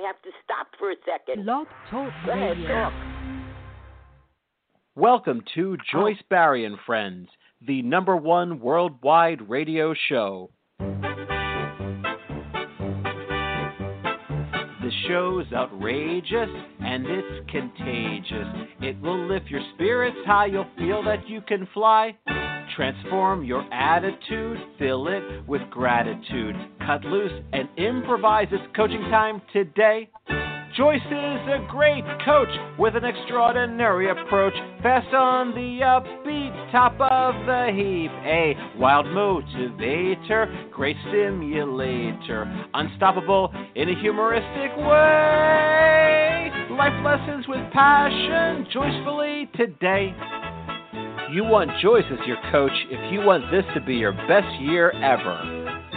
have to stop for a second. Blog Talk Go ahead, Radio. talk. Welcome to Joyce Barry and Friends, the #1 worldwide radio show. The show's outrageous and it's contagious. It will lift your spirits high, you'll feel that you can fly. Transform your attitude, fill it with gratitude. Cut loose and improvise. It's coaching time today. Joyce is a great coach with an extraordinary approach. Fast on the upbeat, top of the heap. A wild motivator, great stimulator. Unstoppable in a humoristic way. Life lessons with passion, joyfully today. You want Joyce as your coach if you want this to be your best year ever.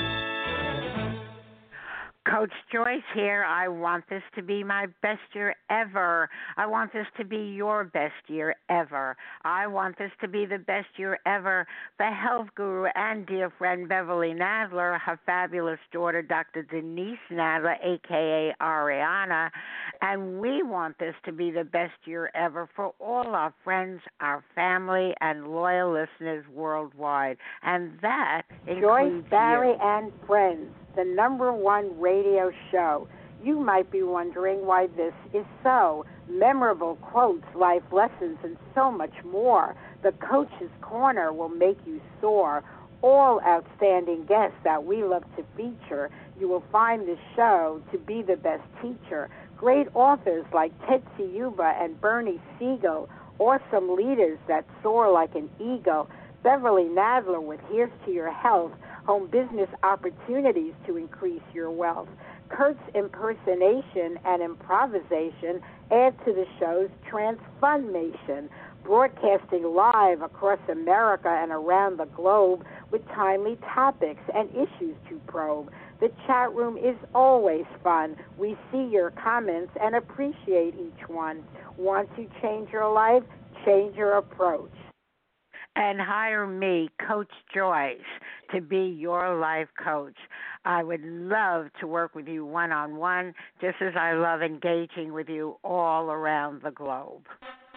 Coach Joyce here. I want this to be my best year ever. I want this to be your best year ever. I want this to be the best year ever. The health guru and dear friend Beverly Nadler, her fabulous daughter Dr. Denise Nadler, a.k.a. Ariana, and we want this to be the best year ever for all our friends, our family, and loyal listeners worldwide. And that includes Joyce Barry you. and Friends, the #1 radio show. You might be wondering why this is so. Memorable quotes, life lessons, and so much more. The Coach's Corner will make you soar. All outstanding guests that we love to feature. You will find this show to be the best teacher. Great authors like Tetsi Yuba and Bernie Siegel. Awesome leaders that soar like an eagle. Beverly Nadler with Here's to Your Health. Home business opportunities to increase your wealth. Kurt's impersonation and improvisation add to the show's transformation, broadcasting live across America and around the globe with timely topics and issues to probe. The chat room is always fun. We see your comments and appreciate each one. Want to change your life? Change your approach. And hire me, Coach Joyce, to be your life coach. I would love to work with you one-on-one, just as I love engaging with you all around the globe.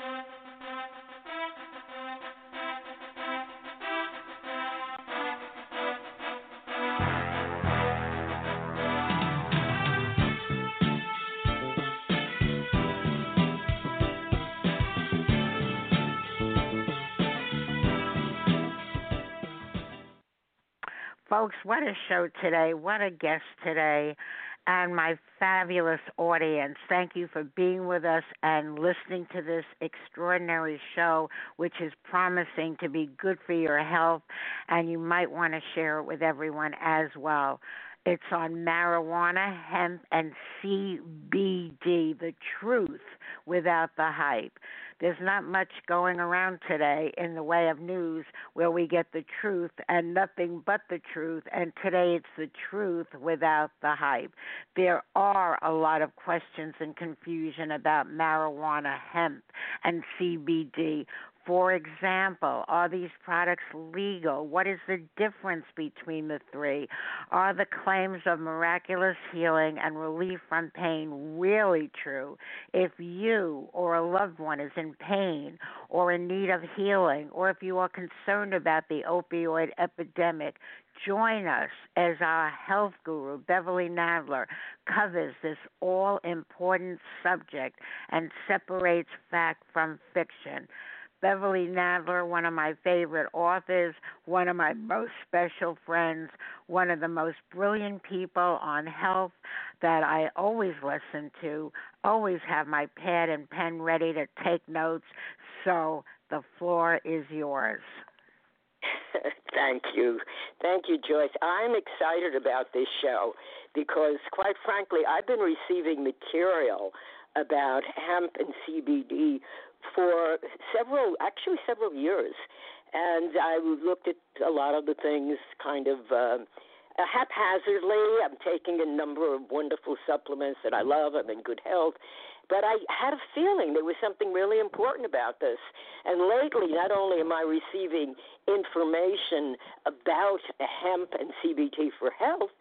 Folks, what a show today. What a guest today. And my fabulous audience, thank you for being with us and listening to this extraordinary show, which is promising to be good for your health, and you might want to share it with everyone as well. It's on marijuana, hemp, and CBD, the truth without the hype. There's not much going around today in the way of news where we get the truth and nothing but the truth, and today it's the truth without the hype. There are a lot of questions and confusion about marijuana, hemp, and CBD. For example, are these products legal? What is the difference between the three? Are the claims of miraculous healing and relief from pain really true? If you or a loved one is in pain or in need of healing, or if you are concerned about the opioid epidemic, join us as our health guru, Beverly Nadler, covers this all-important subject and separates fact from fiction. Beverly Nadler, one of my favorite authors, one of my most special friends, one of the most brilliant people on health that I always listen to, always have my pad and pen ready to take notes. So the floor is yours. Thank you. Thank you, Joyce. I'm excited about this show because, quite frankly, I've been receiving material about hemp and CBD for several years. And I looked at a lot of the things kind of haphazardly. I'm taking a number of wonderful supplements that I love. I'm in good health. But I had a feeling there was something really important about this. And lately, not only am I receiving information about hemp and CBD for health,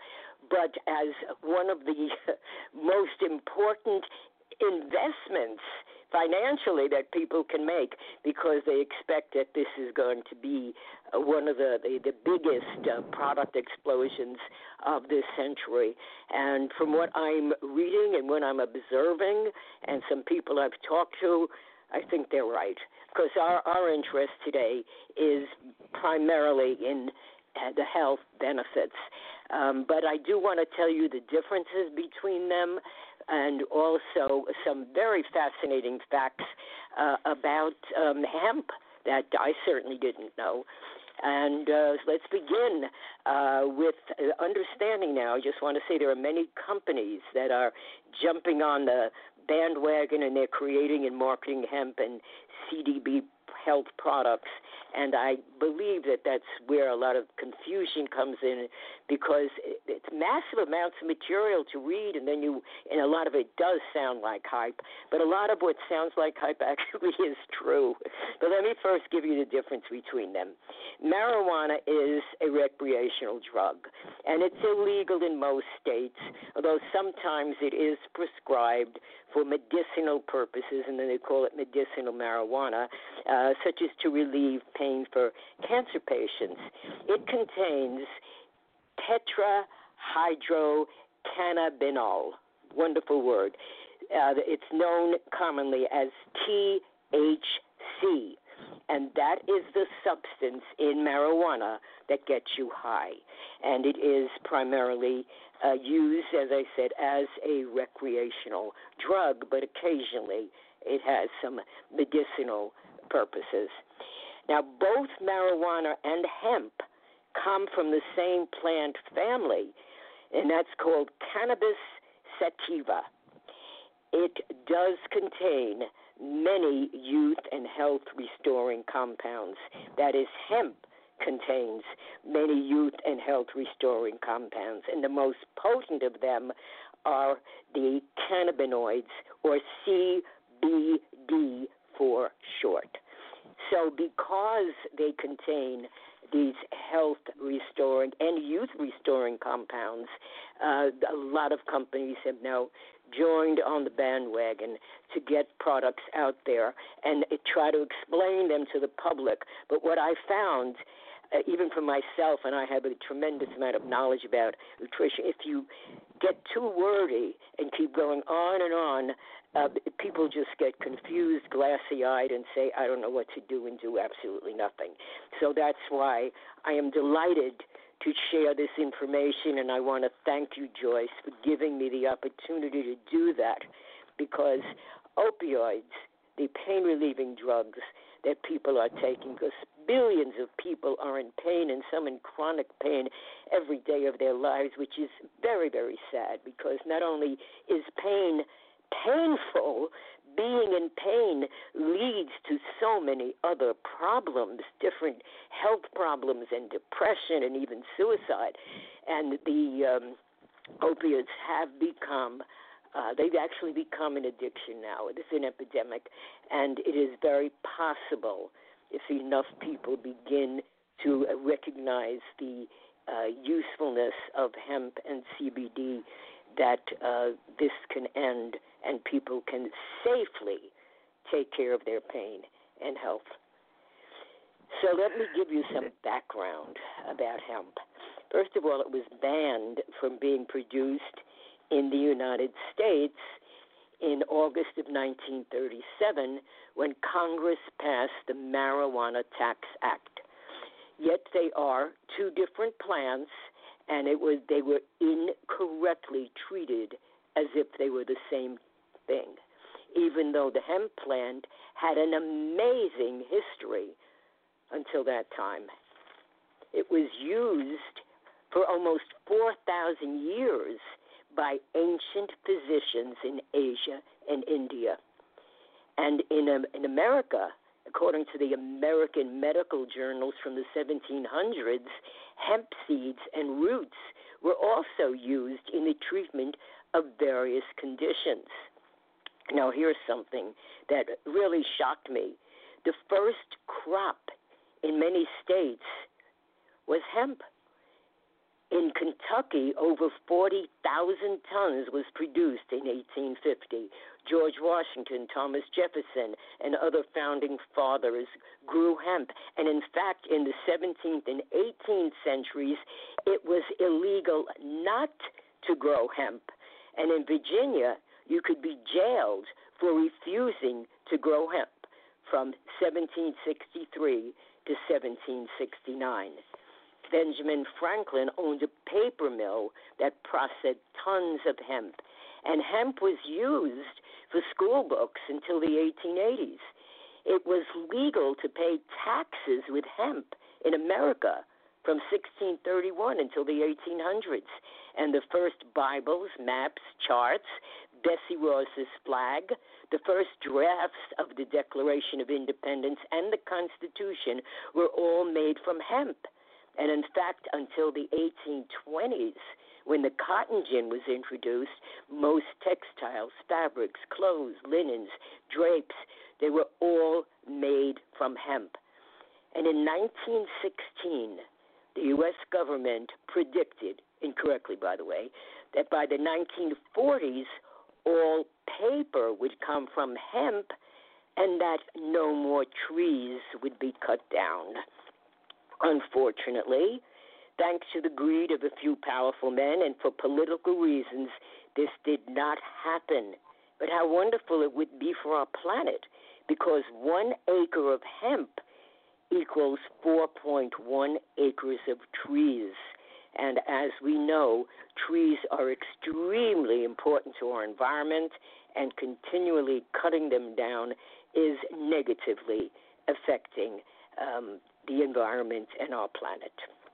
but as one of the most important investments financially that people can make, because they expect that this is going to be one of the biggest product explosions of this century. And from what I'm reading and what I'm observing and some people I've talked to, I think they're right, because our interest today is primarily in the health benefits. But I do want to tell you the differences between them, and also some very fascinating facts about hemp that I certainly didn't know. And let's begin with understanding now. I just want to say there are many companies that are jumping on the bandwagon, and they're creating and marketing hemp and CBD health products. And I believe that that's where a lot of confusion comes in, because it's massive amounts of material to read, and a lot of it does sound like hype. But a lot of what sounds like hype actually is true. But let me first give you the difference between them. Marijuana is a recreational drug, and it's illegal in most states, although sometimes it is prescribed for medicinal purposes, and then they call it medicinal marijuana, such as to relieve pain for cancer patients. It contains tetrahydrocannabinol, wonderful word. It's known commonly as THC, and that is the substance in marijuana that gets you high. And it is primarily used, as I said, as a recreational drug, but occasionally it has some medicinal purposes. Now, both marijuana and hemp come from the same plant family, and that's called Cannabis sativa. It does contain many youth and health restoring compounds. That is, hemp contains many youth and health restoring compounds, and the most potent of them are the cannabinoids, or CBD for short. So because they contain these health restoring and youth restoring compounds, a lot of companies have now joined on the bandwagon to get products out there and try to explain them to the public. But what I found, even for myself, and I have a tremendous amount of knowledge about nutrition, if you get too wordy and keep going on and on, people just get confused, glassy-eyed, and say, I don't know what to do, and do absolutely nothing. So that's why I am delighted to share this information, and I want to thank you, Joyce, for giving me the opportunity to do that, because opioids, the pain-relieving drugs that people are taking, because billions of people are in pain, and some in chronic pain every day of their lives, which is very, very sad, because not only is pain painful, being in pain leads to so many other problems, different health problems and depression and even suicide. And the opioids have become, they've actually become an addiction now. It is an epidemic, and it is very possible, if enough people begin to recognize the usefulness of hemp and CBD, that this can end and people can safely take care of their pain and health. So let me give you some background about hemp. First of all, it was banned from being produced in the United States in August of 1937 when Congress passed the Marijuana Tax Act. Yet they are two different plants, and they were incorrectly treated as if they were the same thing, even though the hemp plant had an amazing history until that time. It was used for almost 4,000 years by ancient physicians in Asia and India. And in America, according to the American medical journals from the 1700s, hemp seeds and roots were also used in the treatment of various conditions. Now, here's something that really shocked me. The first crop in many states was hemp. In Kentucky, over 40,000 tons was produced in 1850. George Washington, Thomas Jefferson, and other founding fathers grew hemp. And in fact, in the 17th and 18th centuries, it was illegal not to grow hemp. And in Virginia, you could be jailed for refusing to grow hemp from 1763 to 1769. Benjamin Franklin owned a paper mill that processed tons of hemp, and hemp was used for school books until the 1880s. It was legal to pay taxes with hemp in America from 1631 until the 1800s, and the first Bibles, maps, charts, Bessie Ross's flag, the first drafts of the Declaration of Independence and the Constitution were all made from hemp. And in fact, until the 1820s, when the cotton gin was introduced, most textiles, fabrics, clothes, linens, drapes, they were all made from hemp. And in 1916, the U.S. government predicted, incorrectly by the way, that by the 1940s, all paper would come from hemp and that no more trees would be cut down. Unfortunately, thanks to the greed of a few powerful men and for political reasons, this did not happen. But how wonderful it would be for our planet, because 1 acre of hemp equals 4.1 acres of trees. And as we know, trees are extremely important to our environment, and continually cutting them down is negatively affecting the environment and our planet.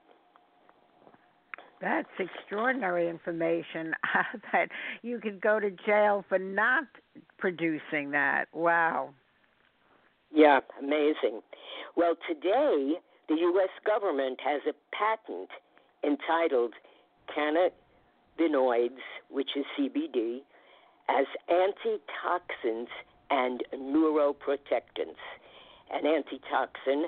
That's extraordinary information that you could go to jail for not producing that. Wow. Yeah, amazing. Well, today, the U.S. government has a patent entitled cannabinoids, which is CBD, as antitoxins and neuroprotectants. An antitoxin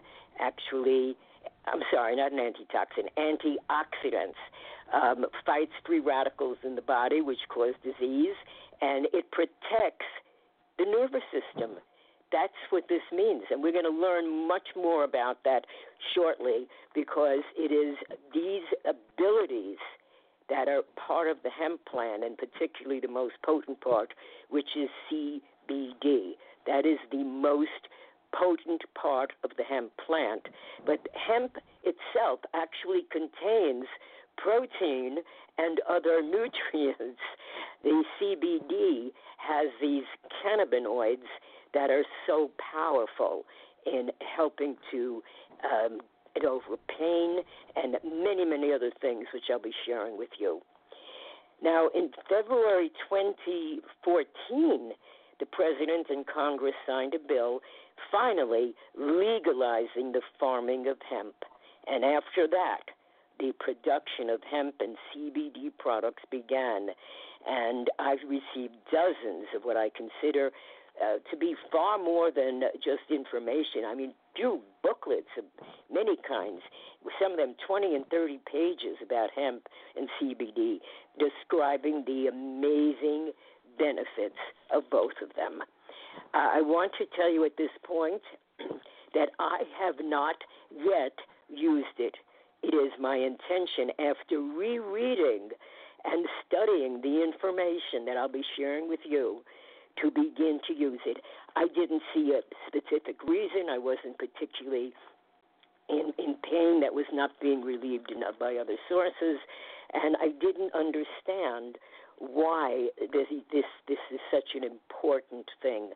antioxidants, fights free radicals in the body which cause disease, and it protects the nervous system. That's what this means, and we're going to learn much more about that shortly, because it is these abilities that are part of the hemp plant, and particularly the most potent part, which is CBD. That is the most potent part of the hemp plant. But hemp itself actually contains protein and other nutrients. The CBD has these cannabinoids that are so powerful in helping to get over pain and many, many other things, which I'll be sharing with you. Now, in February 2014, the President and Congress signed a bill finally legalizing the farming of hemp. And after that, the production of hemp and CBD products began. And I've received dozens of what I consider to be far more than just information. I mean, booklets of many kinds, some of them 20 and 30 pages about hemp and CBD, describing the amazing benefits of both of them. I want to tell you at this point that I have not yet used it. It is my intention, after rereading and studying the information that I'll be sharing with you, to begin to use it. I didn't see a specific reason. I wasn't particularly in pain that was not being relieved by other sources, and I didn't understand why this is such an important thing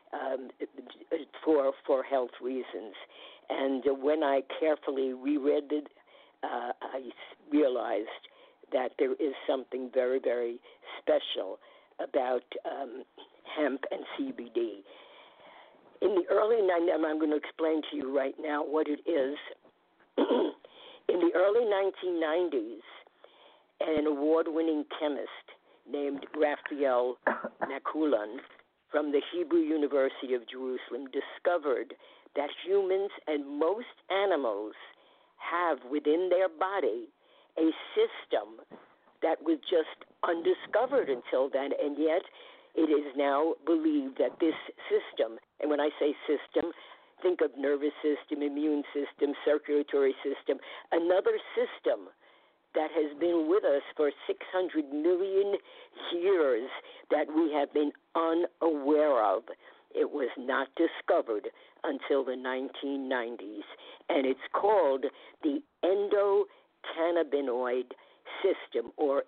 for health reasons. And when I carefully reread it, I realized that there is something very, very special about hemp and CBD. In the early 90s, I'm going to explain to you right now what it is. In the early 1990s, an award-winning chemist named Raphael Nakulun from the Hebrew University of Jerusalem discovered that humans and most animals have within their body a system that was just undiscovered until then, and yet it is now believed that this system, and when I say system, think of nervous system, immune system, circulatory system, another system that has been with us for 600 million years that we have been unaware of. It was not discovered until the 1990s, and it's called the endocannabinoid system, or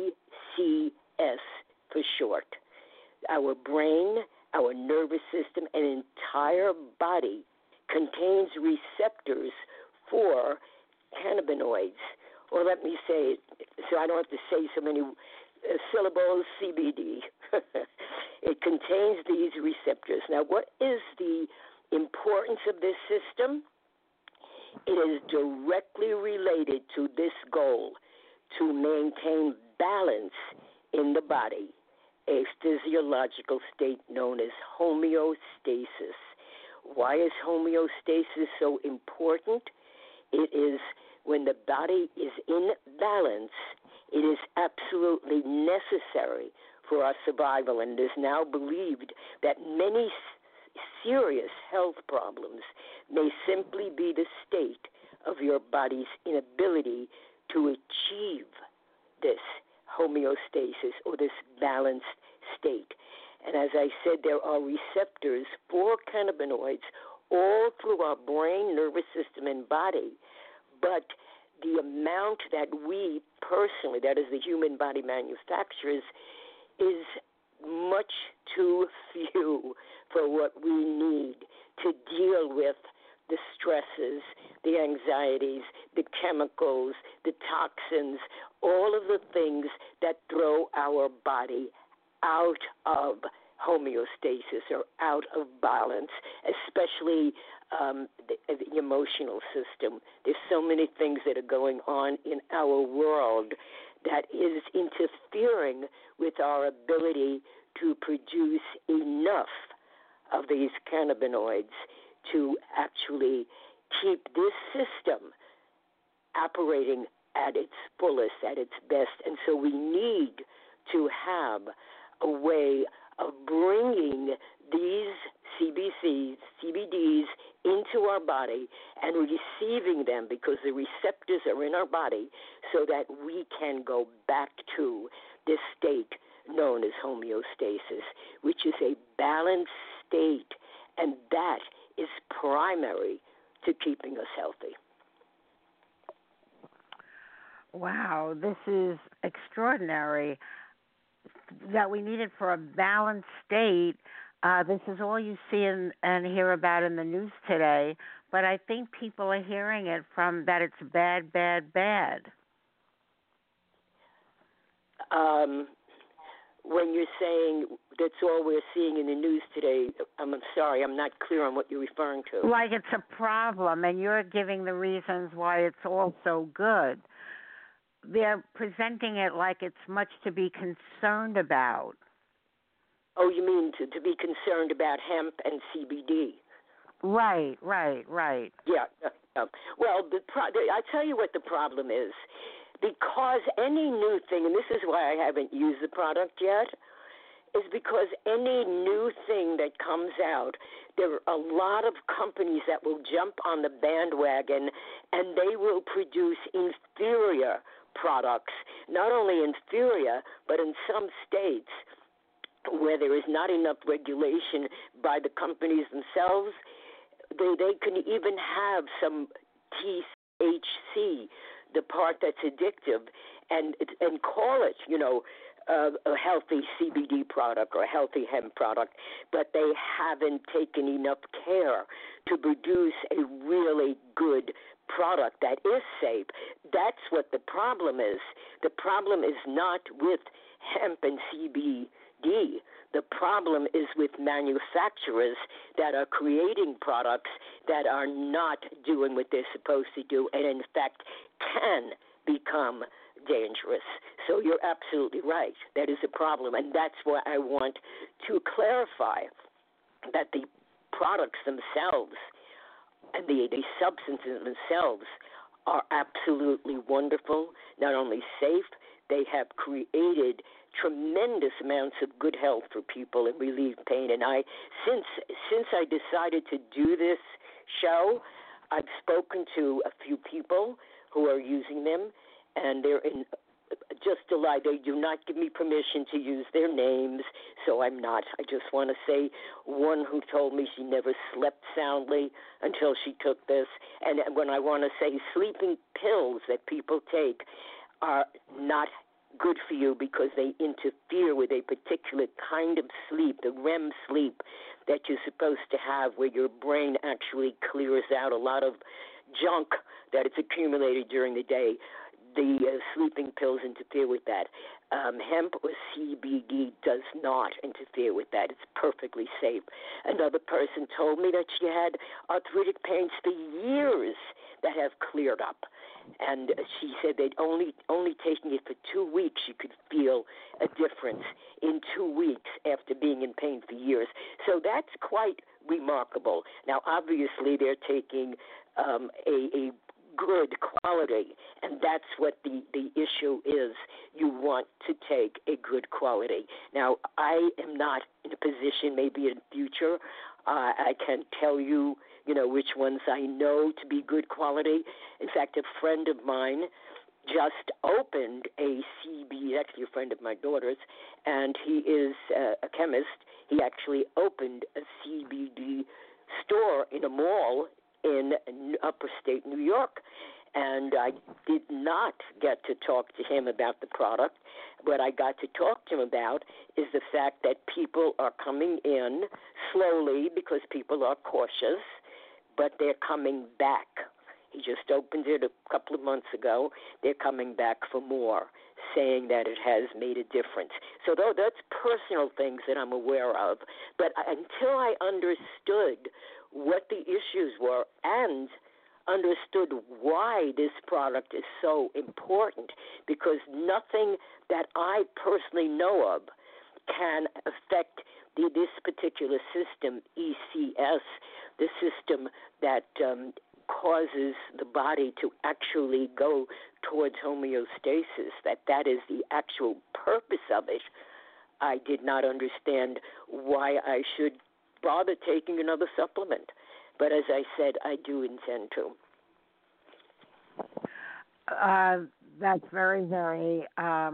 ECS for short. Our brain, our nervous system, and entire body contains receptors for cannabinoids. Or let me say, so I don't have to say so many syllables, CBD. It contains these receptors. Now, what is the importance of this system? It is directly related to this goal, to maintain balance in the body, a physiological state known as homeostasis. Why is homeostasis so important? It is when the body is in balance, it is absolutely necessary for our survival, and it is now believed that many serious health problems may simply be the state of your body's inability to achieve this homeostasis or this balanced state. And as I said, there are receptors for cannabinoids all through our brain, nervous system, and body, but the amount that we personally, that is the human body manufacturers, is much too few for what we need to deal with the stresses, the anxieties, the chemicals, the toxins, all of the things that throw our body out of homeostasis or out of balance, especially the emotional system. There's so many things that are going on in our world that is interfering with our ability to produce enough of these cannabinoids to actually keep this system operating at its fullest, at its best. And so we need to have a way of bringing these CBDs into our body and receiving them, because the receptors are in our body, so that we can go back to this state known as homeostasis, which is a balanced state, and that is primary to keeping us healthy. Wow, this is extraordinary that we need it for a balanced state. This is all you see and hear about in the news today, but I think people are hearing it from that it's bad, bad, bad. When you're saying that's all we're seeing in the news today, I'm sorry, I'm not clear on what you're referring to. Like it's a problem, and you're giving the reasons why it's all so good. They're presenting it like it's much to be concerned about. Oh, you mean to be concerned about hemp and CBD? Right. Yeah. Well, I tell you what the problem is. Because any new thing, and this is why I haven't used the product yet, is because any new thing that comes out, there are a lot of companies that will jump on the bandwagon, and they will produce inferior products. Not only inferior, but in some states where there is not enough regulation by the companies themselves, they can even have some THC, the part that's addictive, and call it, a healthy CBD product or a healthy hemp product, but they haven't taken enough care to produce a really good product that is safe. That's what the problem is. The problem is not with hemp and CBD. The problem is with manufacturers that are creating products that are not doing what they're supposed to do, and in fact can become dangerous. So you're absolutely right. That is a problem, and that's why I want to clarify that the products themselves and the substances themselves are absolutely wonderful, not only safe, they have created tremendous amounts of good health for people and relieve pain. And since I decided to do this show, I've spoken to a few people who are using them, and they're in just a lie. They do not give me permission to use their names, so I'm not. I just want to say one who told me she never slept soundly until she took this. And when I want to say sleeping pills that people take are not good for you because they interfere with a particular kind of sleep, the REM sleep that you're supposed to have, where your brain actually clears out a lot of junk that it's accumulated during the day. The sleeping pills interfere with that. Hemp or CBD does not interfere with that. It's perfectly safe. Another person told me that she had arthritic pains for years that have cleared up. And she said they'd only taking it for 2 weeks, she could feel a difference in 2 weeks after being in pain for years. So that's quite remarkable. Now, obviously, they're taking a good quality, and that's what the issue is. You want to take a good quality. Now, I am not in a position, maybe in the future, I can tell you, which ones I know to be good quality. In fact, a friend of mine just opened a CBD, actually a friend of my daughter's, and he is a chemist. He actually opened a CBD store in a mall in upper state New York, and I did not get to talk to him about the product. What I got to talk to him about is the fact that people are coming in slowly because people are cautious, but they're coming back. He just opened it a couple of months ago. They're coming back for more, saying that it has made a difference. So that's personal things that I'm aware of. But until I understood what the issues were and understood why this product is so important, because nothing that I personally know of can affect this particular system, ECS, the system that causes the body to actually go towards homeostasis, that is the actual purpose of it. I did not understand why I should bother taking another supplement. But as I said, I do intend to. That's very, very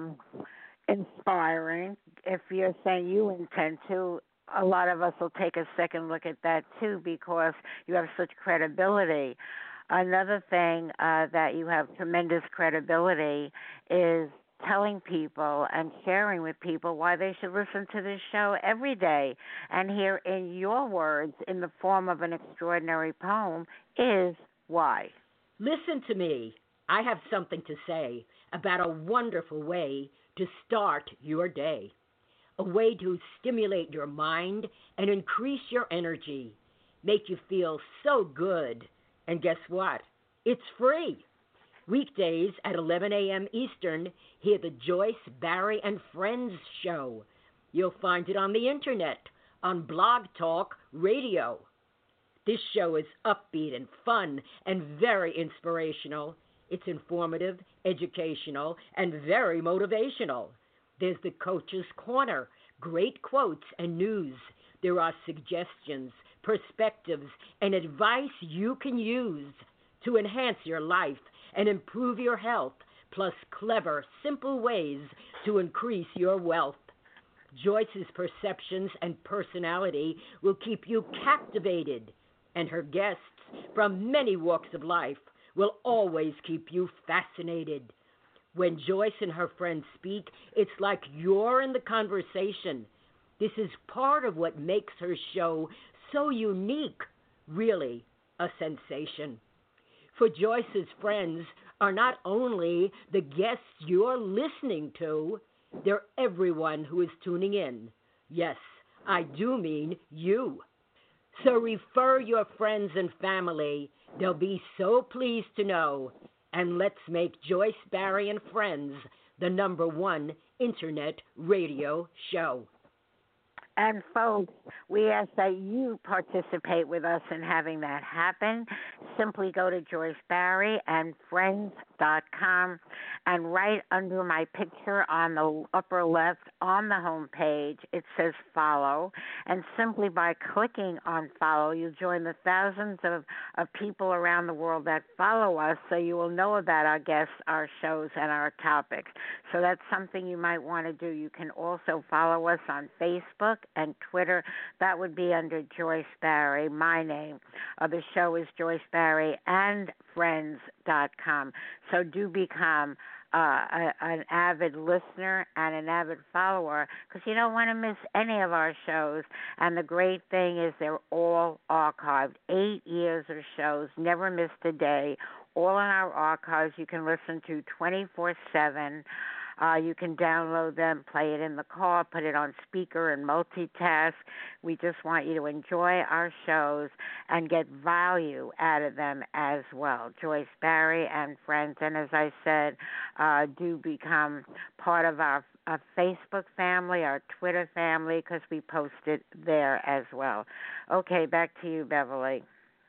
inspiring. If you're saying you intend to, a lot of us will take a second look at that too, because you have such credibility. Another thing that you have tremendous credibility is telling people and sharing with people why they should listen to this show every day. And here in your words, in the form of an extraordinary poem, is why. Listen to me. I have something to say about a wonderful way to start your day. A way to stimulate your mind and increase your energy, make you feel so good. And guess what? It's free. Weekdays at 11 a.m. Eastern, hear the Joyce, Barrie, and Friends show. You'll find it on the internet, on Blog Talk Radio. This show is upbeat and fun and very inspirational. It's informative, educational, and very motivational. There's the Coach's Corner, great quotes and news. There are suggestions, perspectives, and advice you can use to enhance your life and improve your health, plus clever, simple ways to increase your wealth. Joyce's perceptions and personality will keep you captivated, and her guests from many walks of life will always keep you fascinated. When Joyce and her friends speak, it's like you're in the conversation. This is part of what makes her show so unique, really a sensation. For Joyce's friends are not only the guests you're listening to, they're everyone who is tuning in. Yes, I do mean you. So refer your friends and family. They'll be so pleased to know. And let's make Joyce, Barrie, and Friends the #1 internet radio show. And folks, we ask that you participate with us in having that happen. Simply go to JoyceBarryandFriends.com, and right under my picture on the upper left on the home page, it says follow. And simply by clicking on follow, you join the thousands of people around the world that follow us, so you will know about our guests, our shows, and our topics. So that's something you might want to do. You can also follow us on Facebook and Twitter. That would be under Joyce Barry, my name. The show is Joyce Barry and Friends.com. So do become an avid listener and an avid follower, because you don't want to miss any of our shows. And the great thing is they're all archived. 8 years of shows, never missed a day, all in our archives. You can listen to 24/7. You can download them, play it in the car, put it on speaker, and multitask. We just want you to enjoy our shows and get value out of them as well. Joyce Barry and Friends. And as I said, do become part of our Facebook family, our Twitter family, because we post it there as well. Okay, back to you, Beverly.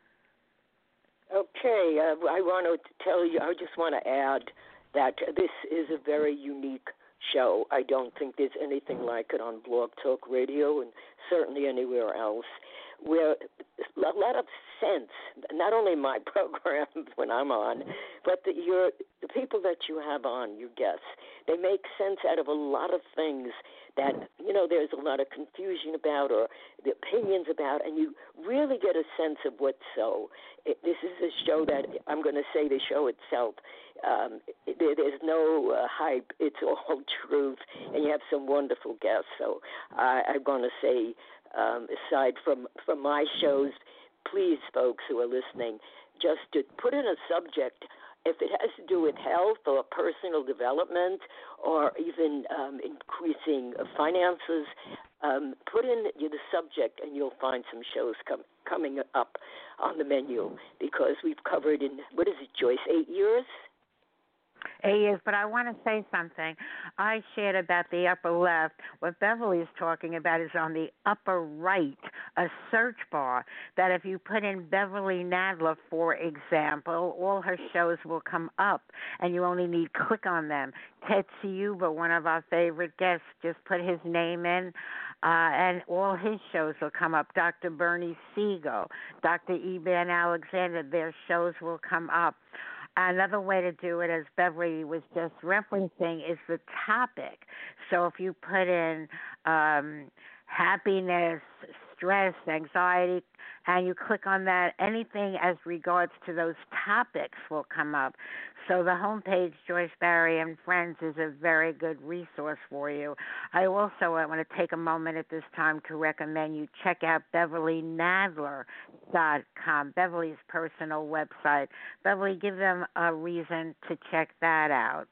Okay, I want to tell you, I just want to add that this is a very unique show. I don't think there's anything like it on Blog Talk Radio and certainly anywhere else, where a lot of sense, not only my program when I'm on, but the people that you have on, your guests, they make sense out of a lot of things that, there's a lot of confusion about or the opinions about, and you really get a sense of what's so. This is a show that I'm going to say the show itself, there's no hype. It's all truth, and you have some wonderful guests. So I'm going to say, aside from my shows, please, folks who are listening, just to put in a subject, if it has to do with health or personal development or even increasing finances, put in the subject and you'll find some shows coming up on the menu, because we've covered in, what is it, Joyce, 8 years? 8 years, but I want to say something. I shared about the upper left. What Beverly is talking about is on the upper right, a search bar, that if you put in Beverly Nadler, for example, all her shows will come up, and you only need to click on them. Ted Ciuba, one of our favorite guests, just put his name in, and all his shows will come up. Dr. Bernie Siegel, Dr. Eben Alexander, their shows will come up. Another way to do it, as Beverly was just referencing, is the topic. So if you put in happiness, stress, anxiety, and you click on that, anything as regards to those topics will come up. So the homepage, Joyce Barry and Friends, is a very good resource for you. I want to take a moment at this time to recommend you check out BeverlyNadler.com, Beverly's personal website. Beverly, give them a reason to check that out.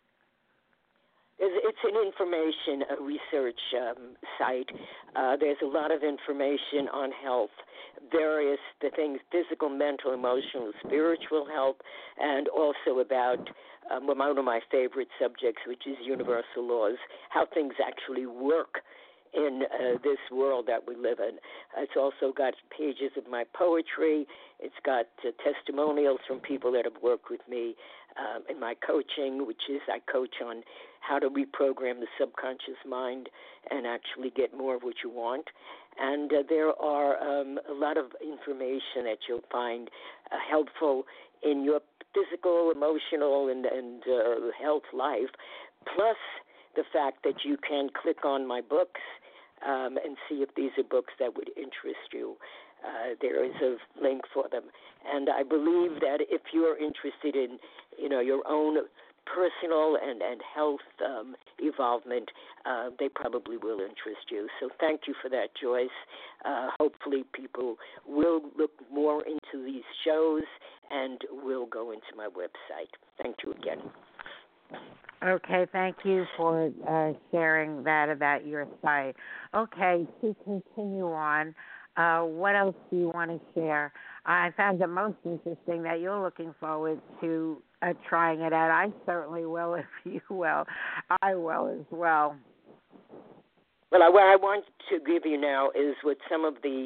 It's an information research site. There's a lot of information on health, various things, physical, mental, emotional, spiritual health, and also about one of my favorite subjects, which is universal laws, how things actually work in this world that we live in. It's also got pages of my poetry. It's got testimonials from people that have worked with me in my coaching, which is I coach on how to reprogram the subconscious mind and actually get more of what you want. And there are a lot of information that you'll find helpful in your physical, emotional, and health life, plus the fact that you can click on my books and see if these are books that would interest you. There is a link for them. And I believe that if you're interested in, your own personal and health evolvement, they probably will interest you. So thank you for that, Joyce. Hopefully people will look more into these shows and will go into my website. Thank you again. Okay, thank you for sharing that about your site. Okay, to continue on, what else do you want to share? I found it most interesting that you're looking forward to trying it out. I certainly will if you will. I will as well. Well, what I want to give you now is what some of the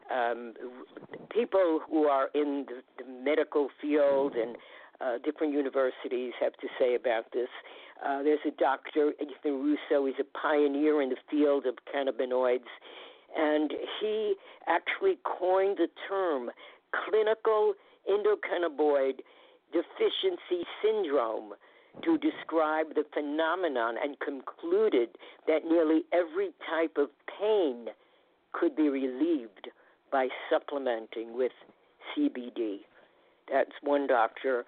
people who are in the medical field and different universities have to say about this. There's a doctor, Ethan Russo. He's a pioneer in the field of cannabinoids, and he actually coined the term clinical endocannabinoid deficiency syndrome to describe the phenomenon, and concluded that nearly every type of pain could be relieved by supplementing with CBD. That's one doctor.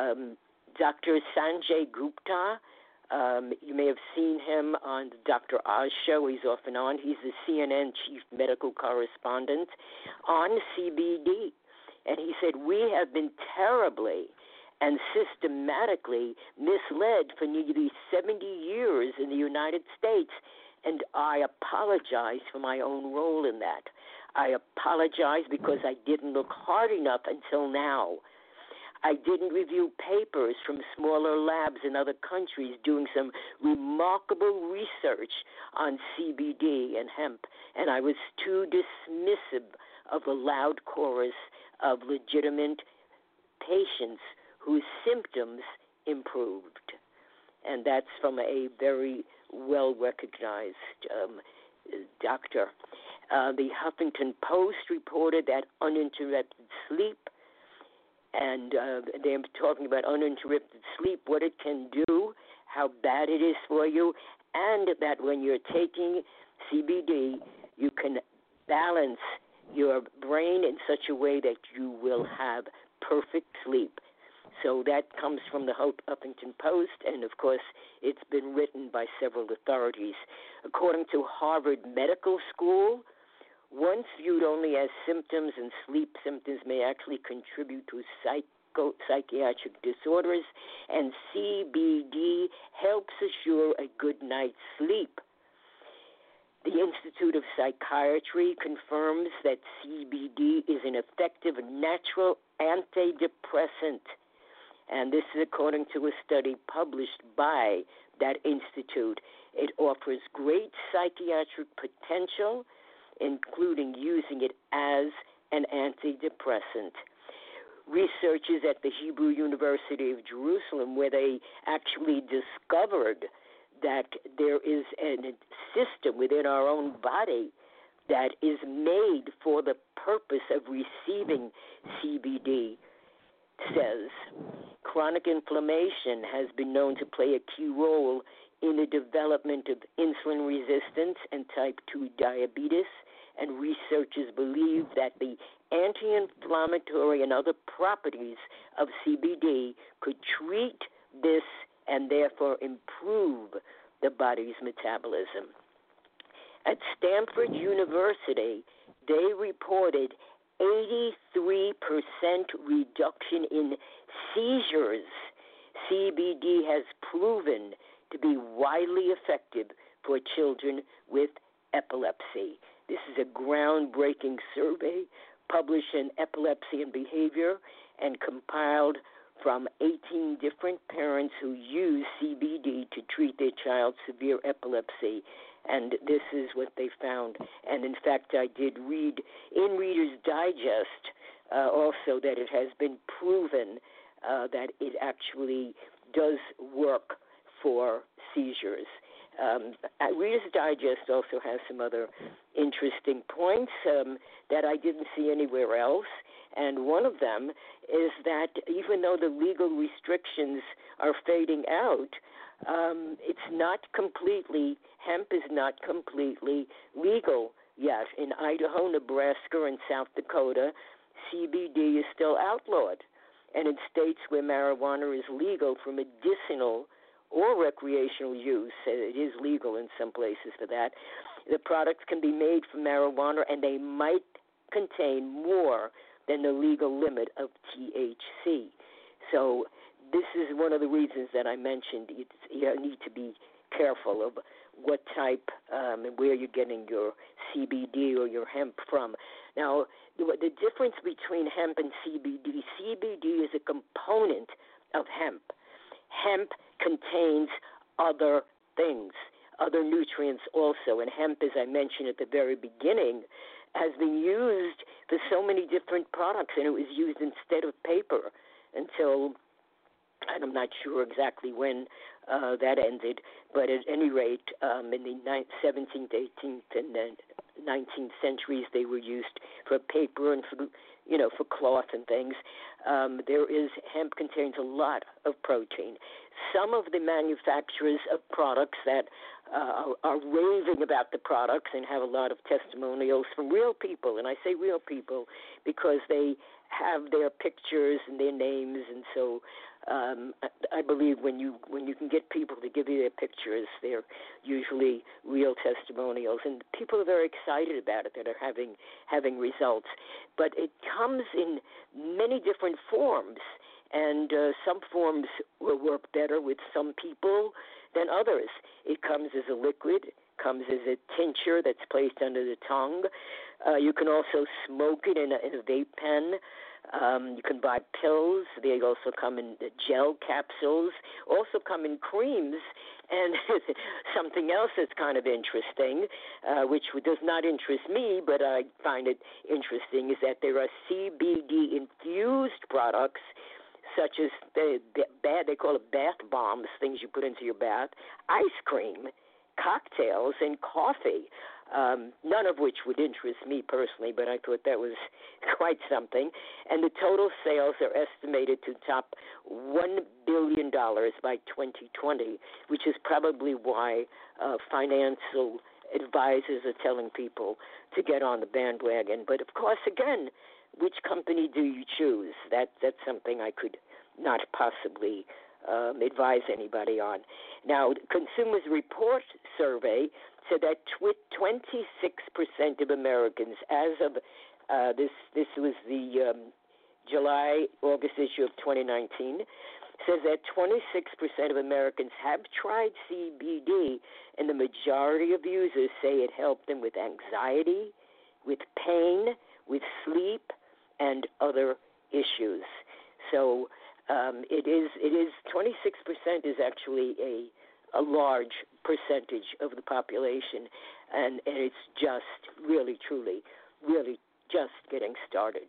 Dr. Sanjay Gupta, you may have seen him on the Dr. Oz show. He's off and on. He's the CNN chief medical correspondent on CBD. And he said, we have been terribly and systematically misled for nearly 70 years in the United States, and I apologize for my own role in that. I apologize because I didn't look hard enough until now. I didn't review papers from smaller labs in other countries doing some remarkable research on CBD and hemp, and I was too dismissive of a loud chorus of legitimate patients whose symptoms improved. And that's from a very well-recognized doctor. The Huffington Post reported that uninterrupted sleep, and they're talking about uninterrupted sleep, what it can do, how bad it is for you, and that when you're taking CBD, you can balance your brain in such a way that you will have perfect sleep. So that comes from the Huffington Post, and of course, it's been written by several authorities. According to Harvard Medical School, once viewed only as symptoms, and sleep symptoms may actually contribute to psychiatric disorders, and CBD helps assure a good night's sleep. The Institute of Psychiatry confirms that CBD is an effective natural antidepressant, and this is according to a study published by that institute. It offers great psychiatric potential, including using it as an antidepressant. Researchers at the Hebrew University of Jerusalem, where they actually discovered that there is a system within our own body that is made for the purpose of receiving CBD, says chronic inflammation has been known to play a key role in the development of insulin resistance and type 2 diabetes, and researchers believe that the anti-inflammatory and other properties of CBD could treat this and therefore improve the body's metabolism. At Stanford University, they reported 83% reduction in seizures. CBD has proven to be widely effective for children with epilepsy. This is a groundbreaking survey published in Epilepsy and Behavior and compiled from 18 different parents who use CBD to treat their child's severe epilepsy. And this is what they found. And in fact, I did read in Reader's Digest also that it has been proven that it actually does work for seizures. Reader's Digest also has some other interesting points that I didn't see anywhere else. And one of them is that even though the legal restrictions are fading out, hemp is not completely legal yet. In Idaho, Nebraska, and South Dakota, CBD is still outlawed. And in states where marijuana is legal for medicinal or recreational use, it is legal in some places for that, the products can be made from marijuana, and they might contain more than the legal limit of THC. So this is one of the reasons that I mentioned you need to be careful of what type and where you're getting your CBD or your hemp from. Now, the difference between hemp and CBD is a component of hemp. Hemp contains other things, other nutrients also. And hemp, as I mentioned at the very beginning, has been used for so many different products, and it was used instead of paper until, and I'm not sure exactly when that ended, but at any rate, in the 17th, 18th, and then 19th centuries, they were used for paper and for cloth and things. Hemp contains a lot of protein. Some of the manufacturers of products that are raving about the products and have a lot of testimonials from real people, and I say real people because they have their pictures and their names, and so I believe when you can get people to give you their pictures, they're usually real testimonials, and people are very excited about it that are having results. But it comes in many different forms, and some forms will work better with some people than others. It comes as a liquid, comes as a tincture that's placed under the tongue. You can also smoke it in a vape pen. You can buy pills. They also come in gel capsules, also come in creams. And something else that's kind of interesting, which does not interest me, but I find it interesting, is that there are CBD-infused products such as they call it bath bombs, things you put into your bath, ice cream, cocktails, and coffee, none of which would interest me personally, but I thought that was quite something. And the total sales are estimated to top $1 billion by 2020, which is probably why financial advisors are telling people to get on the bandwagon. But, of course, again, which company do you choose? That's something I could not possibly advise anybody on. Now, Consumers Report survey said that 26% of Americans, as of this was the July-August issue of 2019, says that 26% of Americans have tried CBD, and the majority of users say it helped them with anxiety, with pain, with sleep, and other issues. So it is 26% is actually a large percentage of the population, and it's just really, truly, really just getting started.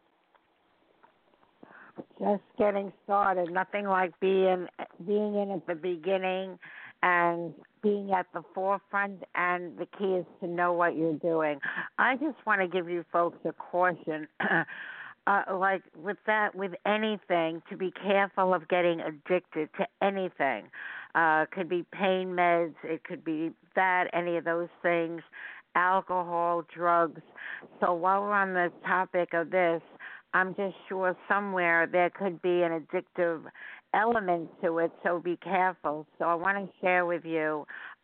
Just getting started. Nothing like being in at the beginning and being at the forefront, and the key is to know what you're doing. I just want to give you folks a caution. Like with anything, to be careful of getting addicted to anything. It could be pain meds, it could be any of those things, alcohol, drugs. So while we're on the topic of this, I'm just sure somewhere there could be an addictive element to it, so be careful. So I want to share with you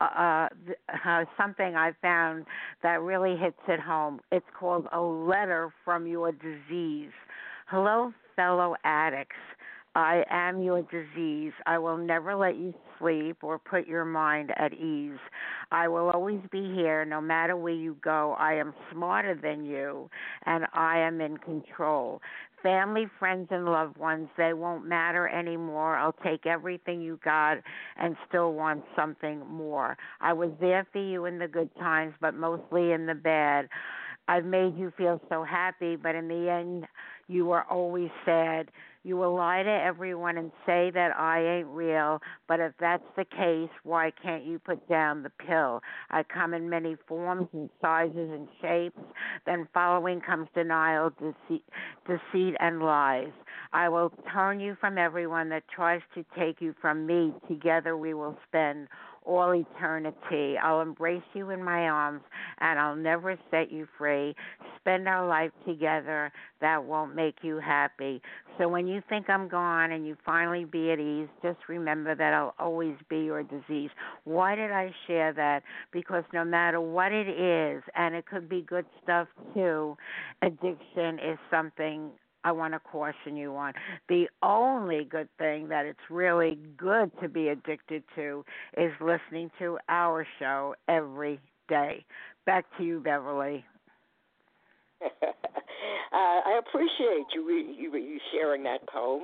something I found that really hits it home. It's called A Letter from Your Disease. Hello, fellow addicts. I am your disease. I will never let you sleep or put your mind at ease. I will always be here no matter where you go. I am smarter than you, and I am in control. Family, friends, and loved ones, they won't matter anymore. I'll take everything you got and still want something more. I was there for you in the good times, but mostly in the bad. I've made you feel so happy, but in the end, you were always sad. You will lie to everyone and say that I ain't real, but if that's the case, why can't you put down the pill? I come in many forms and sizes and shapes. Then following comes denial, deceit, and lies. I will turn you from everyone that tries to take you from me. Together we will spend all eternity. I'll embrace you in my arms, and I'll never set you free. Spend our life together. That won't make you happy. So when you think I'm gone and you finally be at ease, just remember that I'll always be your disease. Why did I share that? Because no matter what it is, and it could be good stuff too, addiction is something I want to caution you on. The only good thing that it's really good to be addicted to is listening to our show every day. Back to you, Beverly. I appreciate you sharing that poem.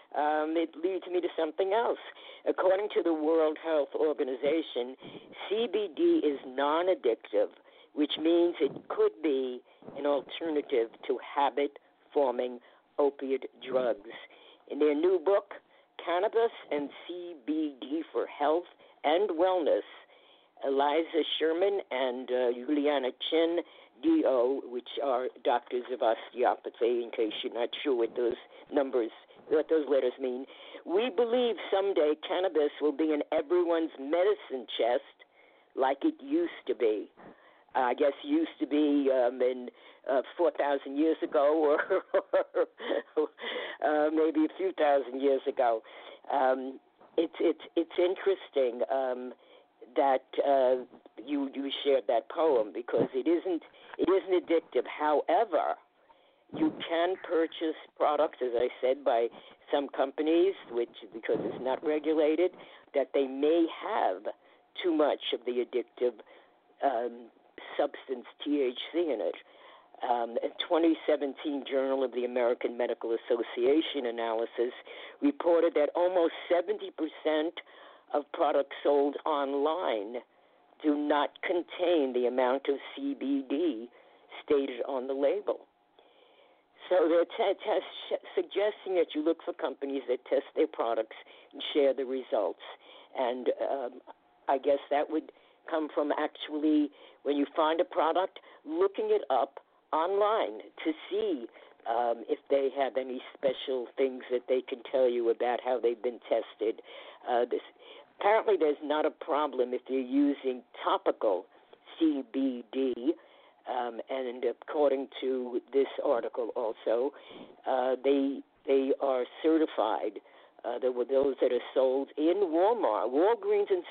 it leads me to something else. According to the World Health Organization, CBD is non-addictive, which means it could be an alternative to habit-forming opiate drugs. In their new book, Cannabis and CBD for Health and Wellness, Eliza Sherman and Juliana Chin, D.O., which are doctors of osteopathy, in case you're not sure what those letters mean. We believe someday cannabis will be in everyone's medicine chest like it used to be. I guess used to be in 4,000 years ago, or maybe a few thousand years ago. It's interesting that you shared that poem, because it isn't addictive. However, you can purchase products, as I said, by some companies, which, because it's not regulated, that they may have too much of the addictive substance THC in it. A 2017 Journal of the American Medical Association analysis reported that almost 70% of products sold online do not contain the amount of CBD stated on the label. So they're suggesting that you look for companies that test their products and share the results. And I guess that would come from actually, when you find a product, looking it up online to see if they have any special things that they can tell you about how they've been tested. Apparently there's not a problem if you're using topical CBD, and according to this article also, they are certified. There were those that are sold in Walmart, Walgreens, and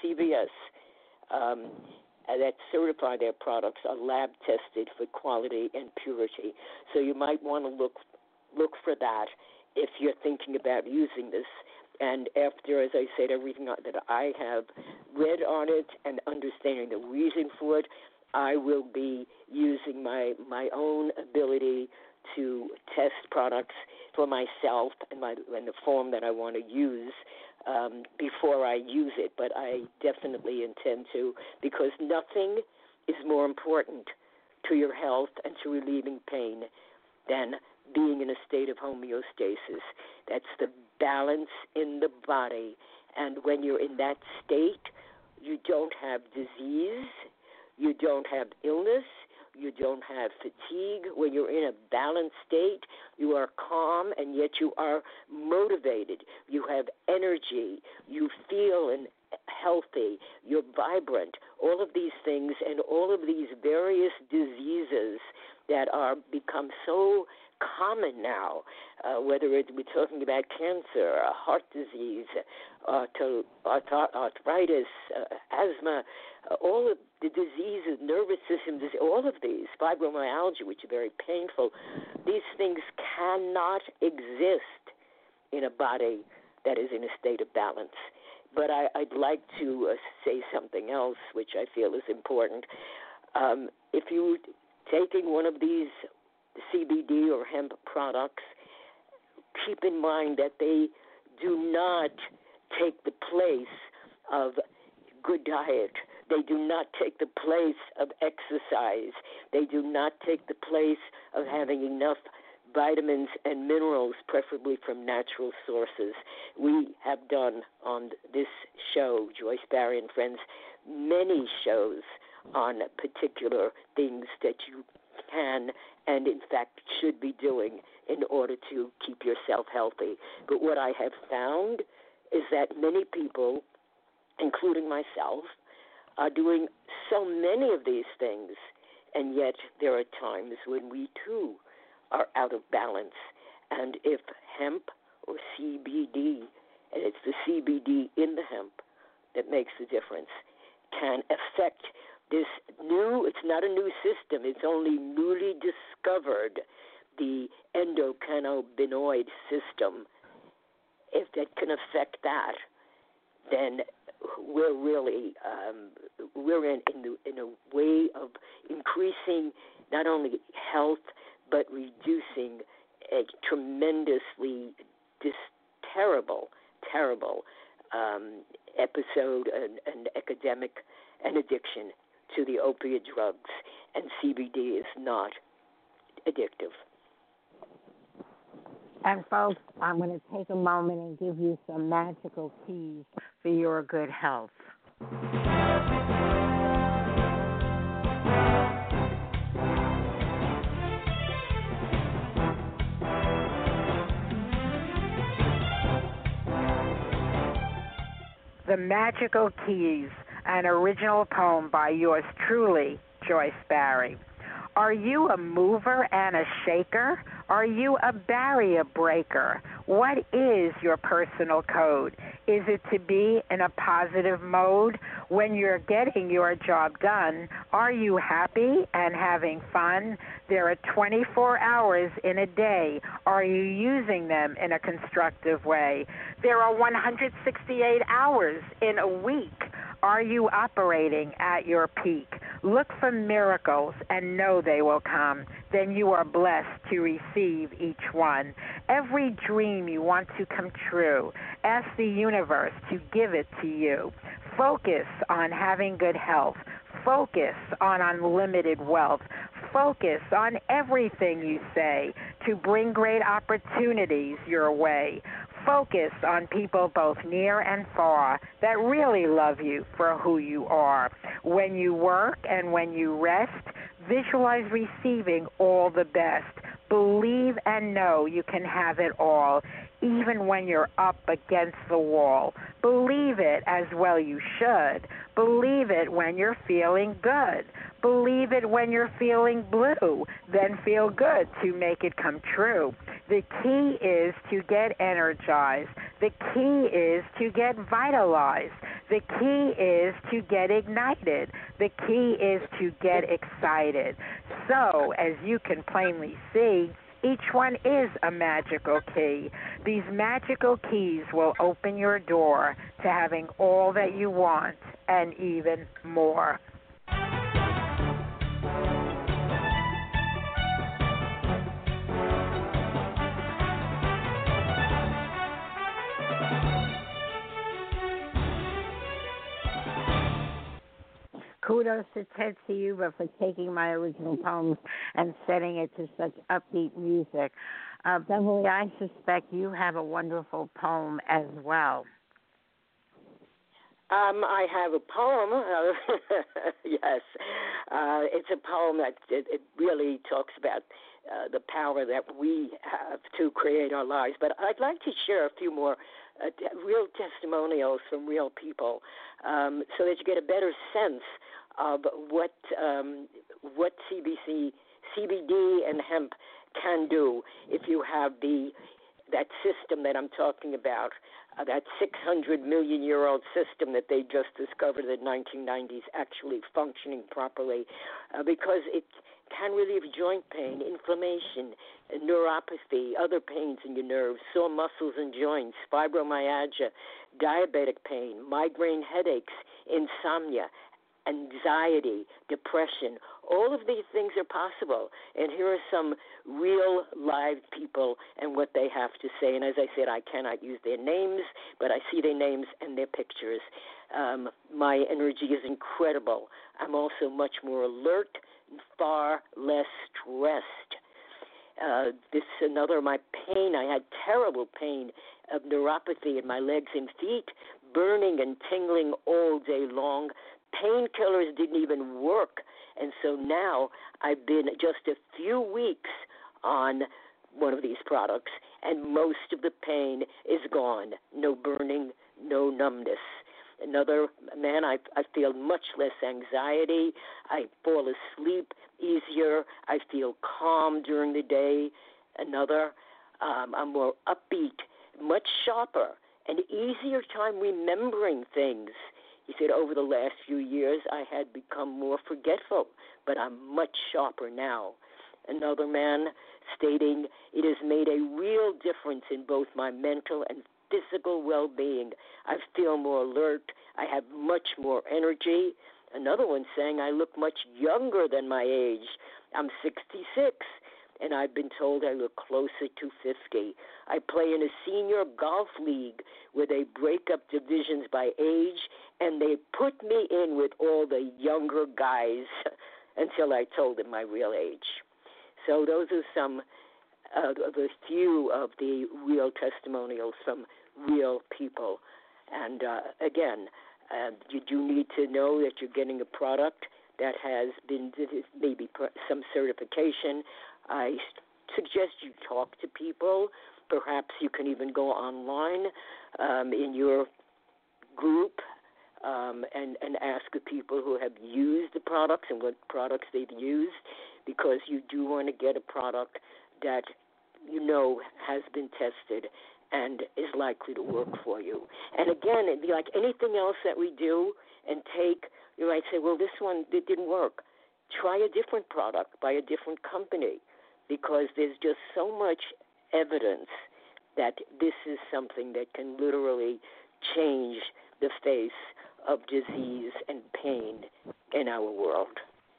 CVS that certify their products are lab tested for quality and purity. So you might want to look for that if you're thinking about using this. And after, as I said, everything that I have read on it and understanding the reason for it, I will be using my own ability to test products for myself and the form that I want to use before I use it. But I definitely intend to, because nothing is more important to your health and to relieving pain than being in a state of homeostasis. That's the balance in the body. And when you're in that state, you don't have disease, you don't have illness, you don't have fatigue. When you're in a balanced state, you are calm, and yet you are motivated. You have energy. You feel healthy. You're vibrant. All of these things and all of these various diseases that are become so common now, whether we're talking about cancer, heart disease, arthritis, asthma, all of the diseases, nervous system disease, all of these, fibromyalgia, which are very painful, these things cannot exist in a body that is in a state of balance. But I'd like to say something else, which I feel is important. If you're taking one of these CBD or hemp products, keep in mind that they do not take the place of good diet. They do not take the place of exercise. They do not take the place of having enough vitamins and minerals, preferably from natural sources. We have done on this show, Joyce Barrie and Friends, many shows on particular things that you can and, in fact, should be doing in order to keep yourself healthy. But what I have found is that many people, including myself, are doing so many of these things, and yet there are times when we, too, are out of balance. And if hemp or CBD, and it's the CBD in the hemp that makes the difference, can affect this it's not a new system, it's only newly discovered, the endocannabinoid system. If that can affect that, then we're really we're in a way of increasing not only health but reducing a tremendously terrible, terrible episode and epidemic and addiction to the opiate drugs, and CBD is not addictive. And folks, I'm going to take a moment and give you some magical keys for your good health. The Magical Keys, an original poem by yours truly, Joyce Barrie. Are you a mover and a shaker? Are you a barrier breaker? What is your personal code? Is it to be in a positive mode? When you're getting your job done, are you happy and having fun? There are 24 hours in a day. Are you using them in a constructive way? There are 168 hours in a week. Are you operating at your peak? Look for miracles and know they will come. Then you are blessed to receive each one. Every dream you want to come true, ask the universe to give it to you. Focus on having good health. Focus on unlimited wealth. Focus on everything you say to bring great opportunities your way. Focus on people both near and far that really love you for who you are. When you work and when you rest, visualize receiving all the best. Believe and know you can have it all, even when you're up against the wall. Believe it as well you should. Believe it when you're feeling good. Believe it when you're feeling blue. Then feel good to make it come true. The key is to get energized. The key is to get vitalized. The key is to get ignited. The key is to get excited. So, as you can plainly see, each one is a magical key. These magical keys will open your door to having all that you want and even more. Kudos to Ted Ciuba for taking my original poems and setting it to such upbeat music. Beverly, I suspect you have a wonderful poem as well. I have a poem. Yes. It's a poem that it really talks about the power that we have to create our lives. But I'd like to share a few more real testimonials from real people so that you get a better sense of what CBD and hemp can do if you have that system that I'm talking about, that 600 million-year-old system that they just discovered in the 1990s actually functioning properly, because it can relieve joint pain, inflammation, neuropathy, other pains in your nerves, sore muscles and joints, fibromyalgia, diabetic pain, migraine headaches, insomnia, anxiety, depression. All of these things are possible. And here are some real live people and what they have to say. And as I said, I cannot use their names, but I see their names and their pictures. My energy is incredible. I'm also much more alert and far less stressed. This is another, my pain. I had terrible pain of neuropathy in my legs and feet, burning and tingling all day long. Painkillers didn't even work. And so now I've been just a few weeks on one of these products, and most of the pain is gone. No burning, no numbness. Another man, I feel much less anxiety. I fall asleep easier. I feel calm during the day. Another, I'm more upbeat, much sharper, and easier time remembering things. He said, over the last few years, I had become more forgetful, but I'm much sharper now. Another man stating, it has made a real difference in both my mental and physical well-being. I feel more alert. I have much more energy. Another one saying, I look much younger than my age. I'm 66, and I've been told I look closer to 50. I play in a senior golf league where they break up divisions by age, and they put me in with all the younger guys until I told them my real age. So those are some of a few of the real testimonials from real people. And again, you do need to know that you're getting a product that has been maybe some certification. I suggest you talk to people. Perhaps you can even go online in your group and ask the people who have used the products and what products they've used, because you do want to get a product that you know has been tested and is likely to work for you. And again, it'd be like anything else that we do and take, you might say, well, this one it didn't work. Try a different product by a different company, because there's just so much evidence that this is something that can literally change the face of disease and pain in our world.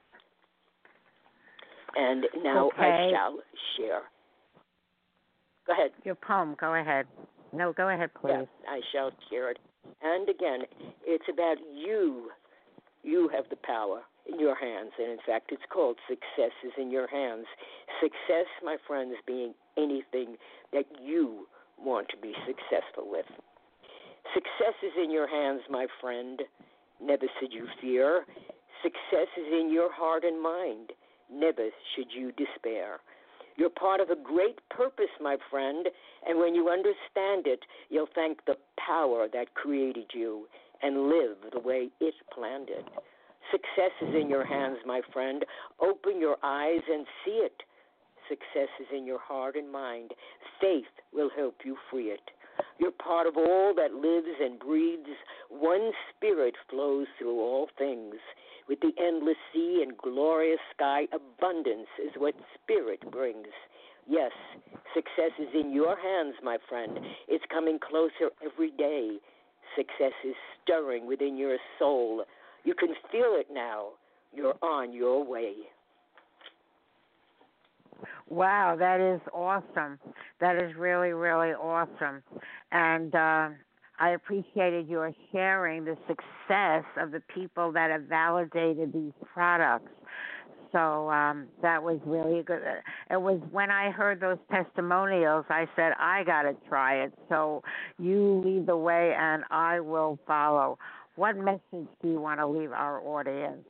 And now Okay. I shall share. Go ahead. Your poem, go ahead. No, go ahead, please. Yeah, I shall share it. And again, it's about you. You have the power in your hands. And in fact, it's called Success is in Your Hands. Success, my friends, being anything that you want to be successful with. Success is in your hands, my friend. Never should you fear. Success is in your heart and mind. Never should you despair. You're part of a great purpose, my friend, and when you understand it, you'll thank the power that created you and live the way it planned it. Success is in your hands, my friend. Open your eyes and see it. Success is in your heart and mind. Faith will help you free it. You're part of all that lives and breathes. One spirit flows through all things. With the endless sea and glorious sky, abundance is what spirit brings. Yes, success is in your hands, my friend. It's coming closer every day. Success is stirring within your soul. You can feel it now. You're on your way. Wow, that is awesome. That is really, really awesome. And I appreciated your sharing the success of the people that have validated these products. So that was really good. It was when I heard those testimonials, I said, I got to try it. So you lead the way and I will follow. What message do you want to leave our audience?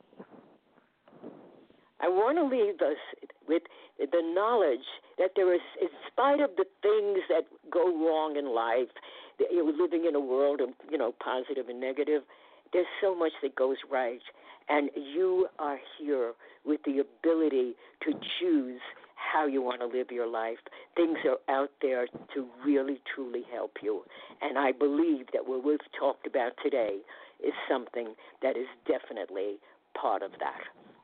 I want to leave us with the knowledge that there is, in spite of the things that go wrong in life, we're living in a world of, positive and negative, there's so much that goes right. And you are here with the ability to choose how you want to live your life. Things are out there to really, truly help you. And I believe that what we've talked about today is something that is definitely part of that.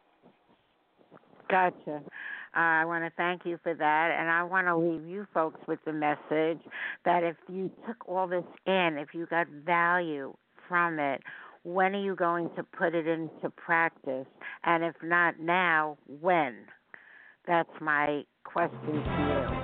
Gotcha. I want to thank you for that, and I want to leave you folks with the message that if you took all this in, if you got value from it, when are you going to put it into practice? And if not now, when? That's my question to you.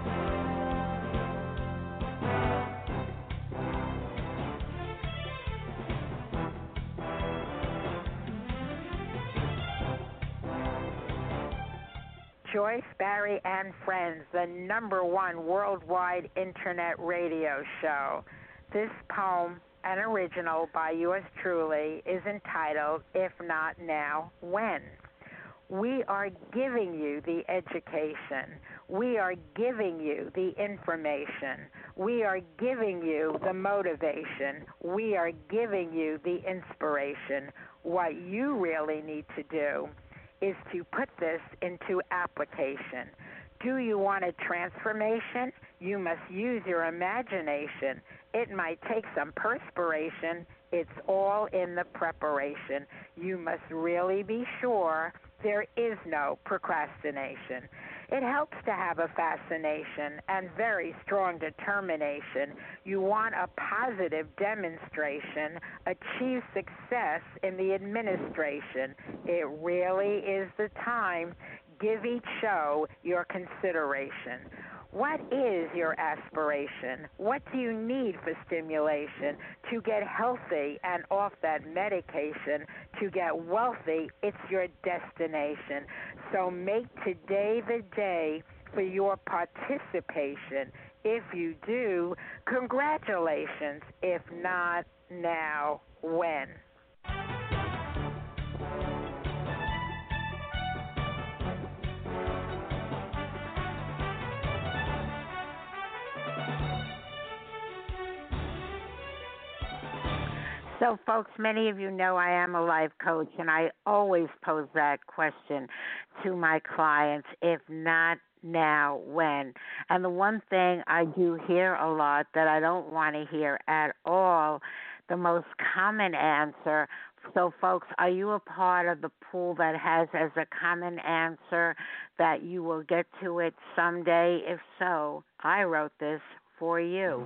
Joyce, Barrie, and Friends, the #1 worldwide internet radio show. This poem, an original by yours truly, is entitled, If Not Now, When? We are giving you the education. We are giving you the information. We are giving you the motivation. We are giving you the inspiration. What you really need to do is to put this into application. Do you want a transformation? You must use your imagination. It might take some perspiration. It's all in the preparation. You must really be sure there is no procrastination. It helps to have a fascination and very strong determination. You want a positive demonstration, achieve success in the administration. It really is the time. give each show your consideration. What is your aspiration? What do you need for stimulation to get healthy and off that medication? To get wealthy, it's your destination. So make today the day for your participation. If you do, congratulations. If not, now, when? So, folks, many of you know I am a life coach, and I always pose that question to my clients, if not now, when? And the one thing I do hear a lot that I don't want to hear at all, the most common answer. So, folks, are you a part of the pool that has as a common answer that you will get to it someday? If so, I wrote this for you.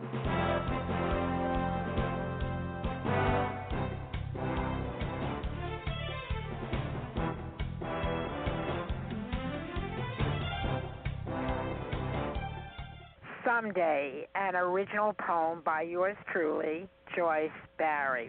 Someday, an original poem by yours truly, Joyce Barry.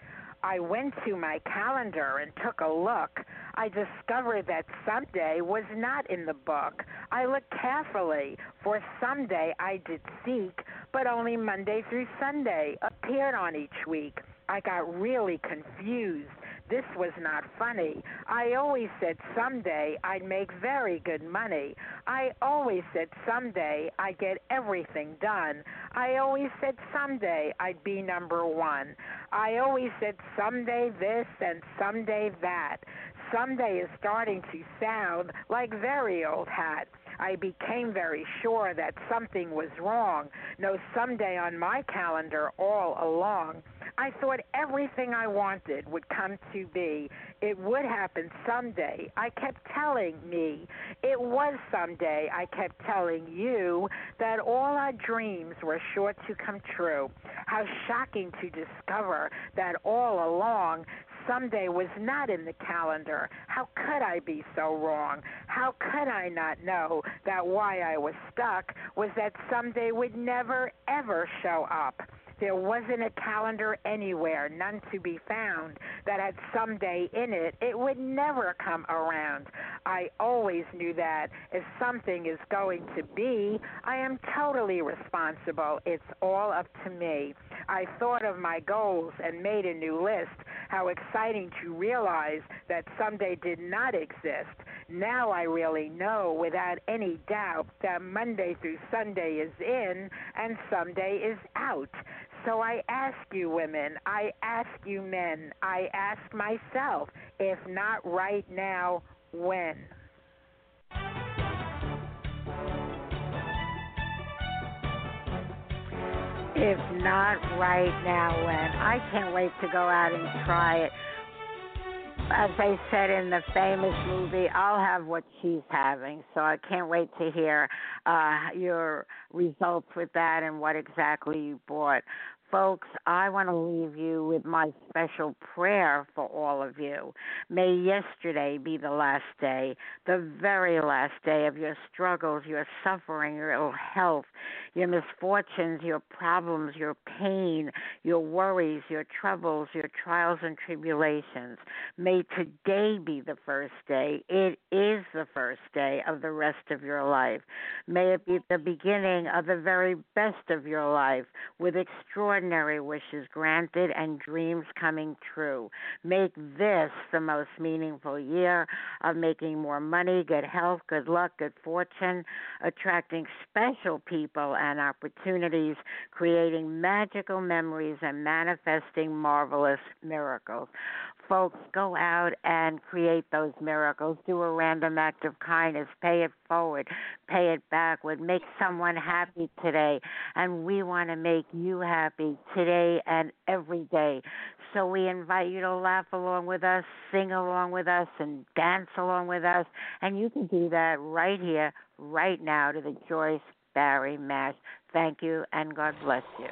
I went to my calendar and took a look. I discovered that someday was not in the book. I looked carefully, for someday I did seek, but only Monday through Sunday appeared on each week. I got really confused. This was not funny. I always said someday I'd make very good money. I always said someday I'd get everything done. I always said someday I'd be number one. I always said someday this and someday that. Someday is starting to sound like very old hat. I became very sure that something was wrong. No someday on my calendar all along. I thought everything I wanted would come to be. It would happen someday. I kept telling me. It was someday. I kept telling you that all our dreams were sure to come true. How shocking to discover that all along someday was not in the calendar. How could I be so wrong? How could I not know that why I was stuck was that someday would never, ever show up? There wasn't a calendar anywhere, none to be found, that had someday in it. It would never come around. I always knew that if something is going to be, I am totally responsible. It's all up to me. I thought of my goals and made a new list. How exciting to realize that someday did not exist. Now I really know without any doubt that Monday through Sunday is in and someday is out. So I ask you women, I ask you men, I ask myself, if not right now, when? If not right now, when? I can't wait to go out and try it. As they said in the famous movie, I'll have what she's having. So I can't wait to hear your results with that and what exactly you bought. Folks, I want to leave you with my special prayer for all of you. May yesterday be the last day, the very last day of your struggles, your suffering, your ill health, your misfortunes, your problems, your pain, your worries, your troubles, your trials and tribulations. May today be the first day. It is the first day of the rest of your life. May it be the beginning of the very best of your life with extraordinary wishes granted and dreams coming true. Make this the most meaningful year of making more money, good health, good luck, good fortune, attracting special people and opportunities, creating magical memories, and manifesting marvelous miracles. Folks, go out and create those miracles. Do a random act of kindness. Pay it forward. Pay it backward. Make someone happy today. And we want to make you happy today and every day. So we invite you to laugh along with us, sing along with us, and dance along with us. And you can do that right here, right now, to the Joyce Barry Mash. Thank you, and God bless you.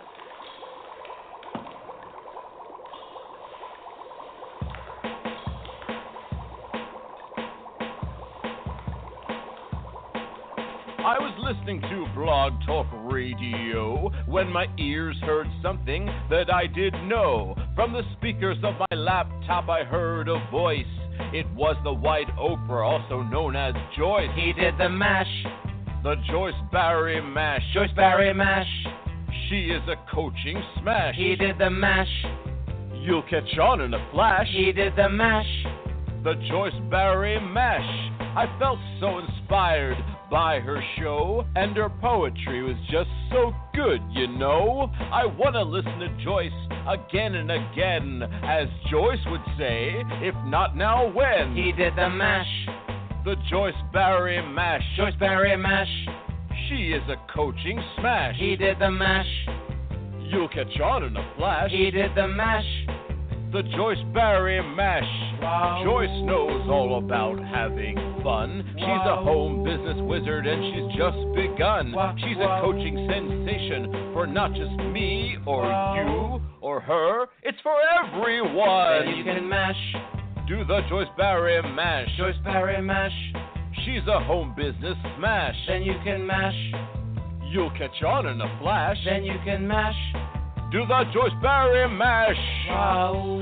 I was listening to Blog Talk Radio when my ears heard something that I didn't know. From the speakers of my laptop I heard a voice. It was the White Oprah, also known as Joyce. He did the mash. The Joyce Barry Mash. Joyce Barry mash. She is a coaching smash. He did the mash. You'll catch on in a flash. He did the mash. The Joyce Barry Mash. I felt so inspired by her show, and her poetry was just so good, you know. I want to listen to Joyce again and again, as Joyce would say, if not now, when? He did the mash. The Joyce Barry Mash. Joyce Barry mash. She is a coaching smash. He did the mash. You'll catch on in a flash. He did the mash. The Joyce Barry Mash. Wow. Joyce knows all about having fun. She's a home business wizard and she's just begun. She's a coaching sensation for not just me or you or her. It's for everyone. Then you can mash. Do the Joyce Barry Mash. Joyce Barry mash. She's a home business smash. Then you can mash. You'll catch on in a flash. Then you can mash. Do the Joyce Barry Mash. Wow.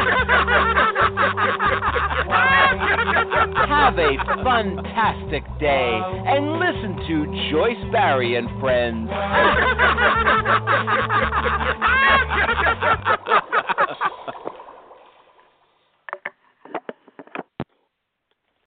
Have a fantastic day and listen to Joyce Barry and Friends.